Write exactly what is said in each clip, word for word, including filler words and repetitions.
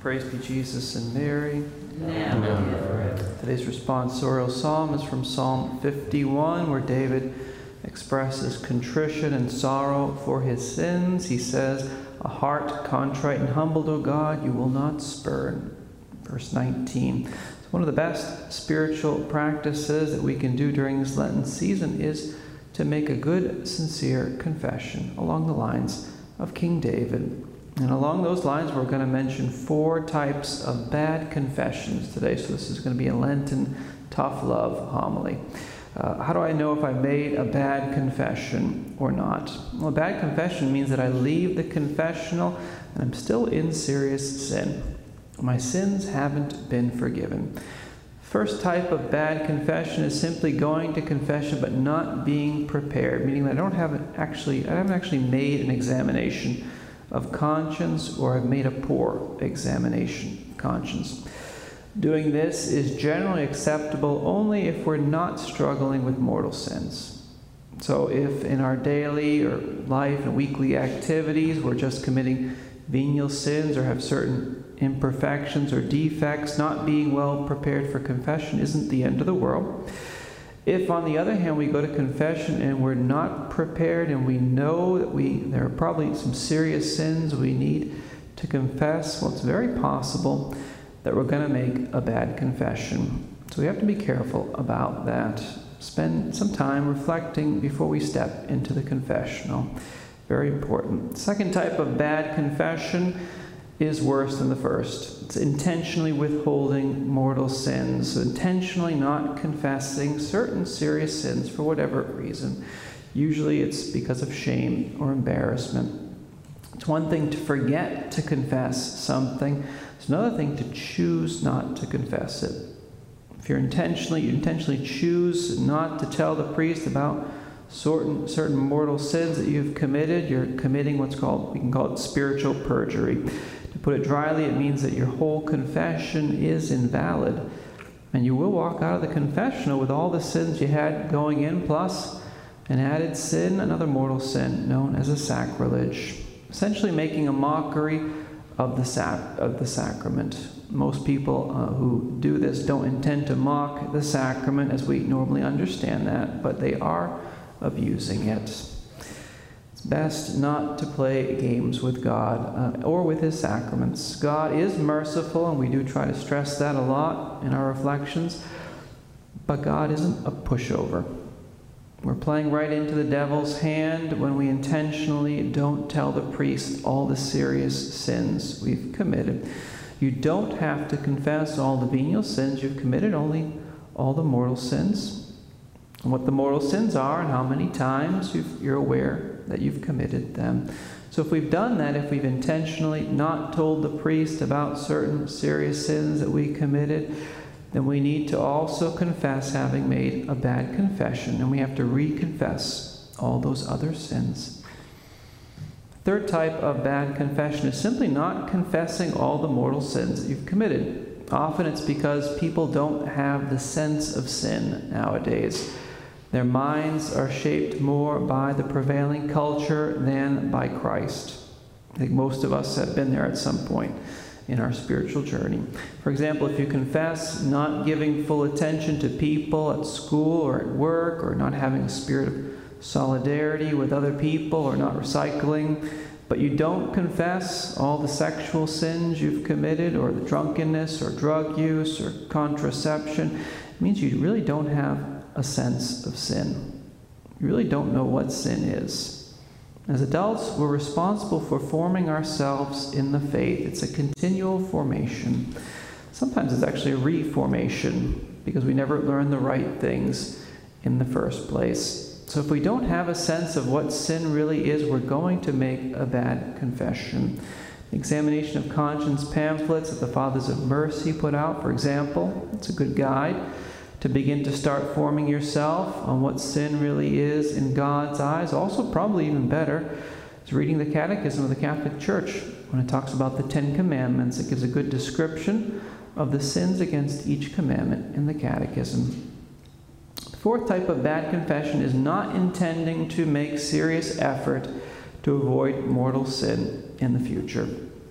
Praise be Jesus and Mary. Now and forever. Today's responsorial psalm is from Psalm fifty-one, where David expresses contrition and sorrow for his sins. He says, "A heart contrite and humbled, O God, you will not spurn." Verse nineteen. So one of the best spiritual practices that we can do during this Lenten season is to make a good, sincere confession along the lines of King David. And along those lines, we're going to mention four types of bad confessions today. So this is going to be a Lenten tough love homily. Uh, how do I know if I made a bad confession or not? Well, a bad confession means that I leave the confessional and I'm still in serious sin. My sins haven't been forgiven. First type of bad confession is simply going to confession but not being prepared, meaning that I don't have actually, I haven't actually made an examination of conscience, or I've made a poor examination of conscience. Doing this is generally acceptable only if we're not struggling with mortal sins. So if in our daily or life and weekly activities we're just committing venial sins or have certain imperfections or defects, not being well prepared for confession isn't the end of the world. If, on the other hand, we go to confession and we're not prepared and we know that we there are probably some serious sins we need to confess, well, it's very possible that we're going to make a bad confession. So we have to be careful about that. Spend some time reflecting before we step into the confessional. Very important. Second type of bad confession is worse than the first. It's intentionally withholding mortal sins, so intentionally not confessing certain serious sins for whatever reason. Usually it's because of shame or embarrassment. It's one thing to forget to confess something. It's another thing to choose not to confess it. If you're intentionally, you intentionally choose not to tell the priest about certain, certain mortal sins that you've committed, you're committing what's called, we can call it spiritual perjury. To put it dryly, it means that your whole confession is invalid. And you will walk out of the confessional with all the sins you had going in, plus an added sin, another mortal sin, known as a sacrilege. Essentially making a mockery of the, sac- of the sacrament. Most people uh, who do this don't intend to mock the sacrament as we normally understand that, but they are abusing it. Best not to play games with God uh, or with His sacraments. God is merciful, and we do try to stress that a lot in our reflections, but God isn't a pushover. We're playing right into the devil's hand when we intentionally don't tell the priest all the serious sins we've committed. You don't have to confess all the venial sins you've committed, only all the mortal sins. And what the mortal sins are and how many times you've, you're aware that you've committed them. So if we've done that, if we've intentionally not told the priest about certain serious sins that we committed, then we need to also confess having made a bad confession, and we have to reconfess all those other sins. Third type of bad confession is simply not confessing all the mortal sins that you've committed. Often it's because people don't have the sense of sin nowadays. Their minds are shaped more by the prevailing culture than by Christ. I think most of us have been there at some point in our spiritual journey. For example, if you confess not giving full attention to people at school or at work, or not having a spirit of solidarity with other people, or not recycling, but you don't confess all the sexual sins you've committed, or the drunkenness, or drug use, or contraception, it means you really don't have a sense of sin. You really don't know what sin is. As adults, we're responsible for forming ourselves in the faith. It's a continual formation. Sometimes it's actually a reformation, because we never learn the right things in the first place. So if we don't have a sense of what sin really is, we're going to make a bad confession. The examination of conscience pamphlets that the Fathers of Mercy put out, for example, it's a good guide to begin to start forming yourself on what sin really is in God's eyes. Also, probably even better, is reading the Catechism of the Catholic Church. When it talks about the Ten Commandments, it gives a good description of the sins against each commandment in the Catechism. The fourth type of bad confession is not intending to make serious effort to avoid mortal sin in the future.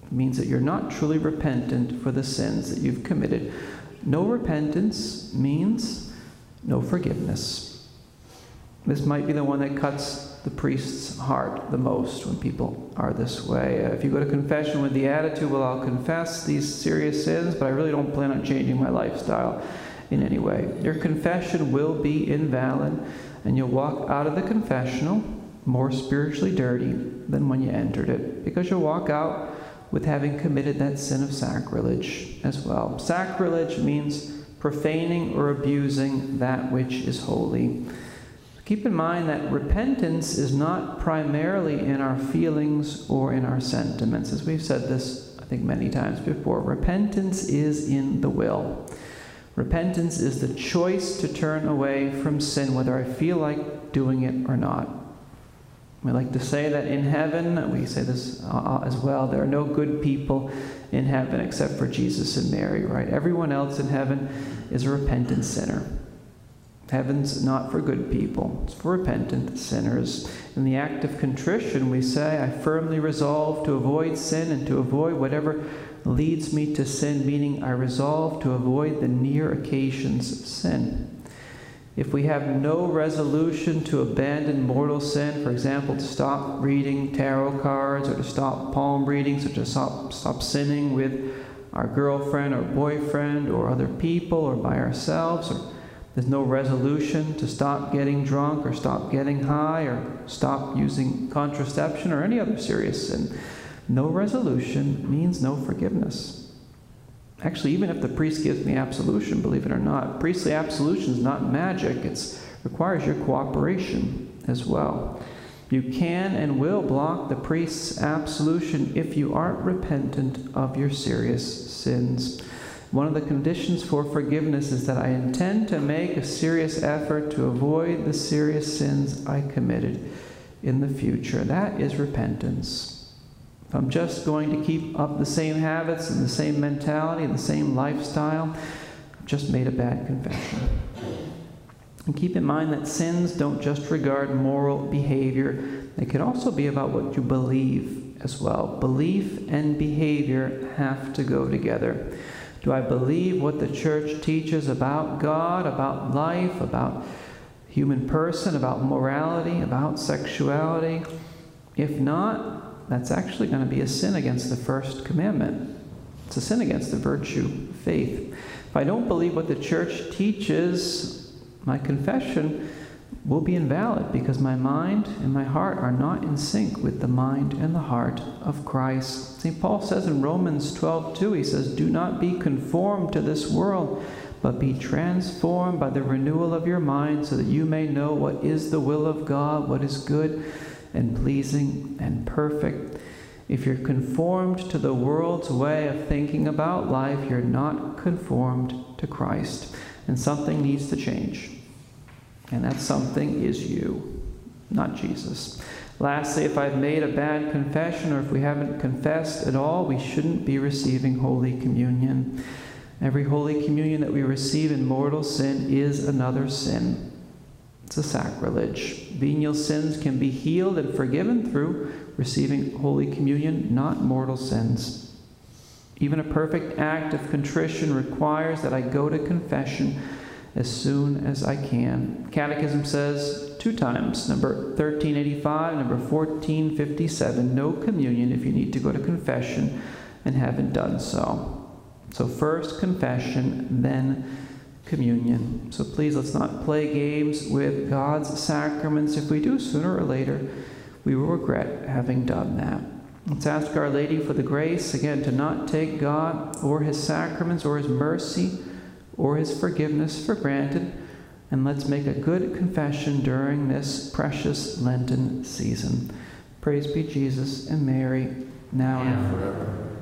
It means that you're not truly repentant for the sins that you've committed. No repentance means no forgiveness. This might be the one that cuts the priest's heart the most when people are this way. Uh, if you go to confession with the attitude, well, I'll confess these serious sins, but I really don't plan on changing my lifestyle in any way, your confession will be invalid, and you'll walk out of the confessional more spiritually dirty than when you entered it, because you'll walk out with having committed that sin of sacrilege as well. Sacrilege means profaning or abusing that which is holy. Keep in mind that repentance is not primarily in our feelings or in our sentiments. As we've said this, I think, many times before, repentance is in the will. Repentance is the choice to turn away from sin, whether I feel like doing it or not. We like to say that in heaven, we say this uh, as well, there are no good people in heaven except for Jesus and Mary, right? Everyone else in heaven is a repentant sinner. Heaven's not for good people. It's for repentant sinners. In the act of contrition, we say, I firmly resolve to avoid sin and to avoid whatever leads me to sin, meaning I resolve to avoid the near occasions of sin. If we have no resolution to abandon mortal sin, for example, to stop reading tarot cards or to stop palm readings or to stop, stop sinning with our girlfriend or boyfriend or other people or by ourselves, or there's no resolution to stop getting drunk or stop getting high or stop using contraception or any other serious sin, no resolution means no forgiveness. Actually, even if the priest gives me absolution, believe it or not, priestly absolution is not magic. It requires your cooperation as well. You can and will block the priest's absolution if you aren't repentant of your serious sins. One of the conditions for forgiveness is that I intend to make a serious effort to avoid the serious sins I committed in the future. That is repentance. If I'm just going to keep up the same habits and the same mentality and the same lifestyle, I've just made a bad confession. And keep in mind that sins don't just regard moral behavior. They can also be about what you believe as well. Belief and behavior have to go together. Do I believe what the church teaches about God, about life, about human person, about morality, about sexuality? If not, that's actually going to be a sin against the first commandment. It's a sin against the virtue of faith. If I don't believe what the church teaches, my confession will be invalid because my mind and my heart are not in sync with the mind and the heart of Christ. Saint Paul says in Romans twelve two, he says, do not be conformed to this world, but be transformed by the renewal of your mind so that you may know what is the will of God, what is good and pleasing and perfect. If you're conformed to the world's way of thinking about life, you're not conformed to Christ. And something needs to change. And that something is you, not Jesus. Lastly, if I've made a bad confession or if we haven't confessed at all, we shouldn't be receiving Holy Communion. Every Holy Communion that we receive in mortal sin is another sin. It's a sacrilege. Venial sins can be healed and forgiven through receiving Holy Communion, not mortal sins. Even a perfect act of contrition requires that I go to confession as soon as I can. Catechism says two times, number thirteen eighty-five, number fourteen fifty-seven, no communion if you need to go to confession and haven't done so. So first confession, then communion. So please let's not play games with God's sacraments. If we do, sooner or later, we will regret having done that. Let's ask Our Lady for the grace, again, to not take God or His sacraments or His mercy or His forgiveness for granted, and let's make a good confession during this precious Lenten season. Praise be Jesus and Mary, now and forever.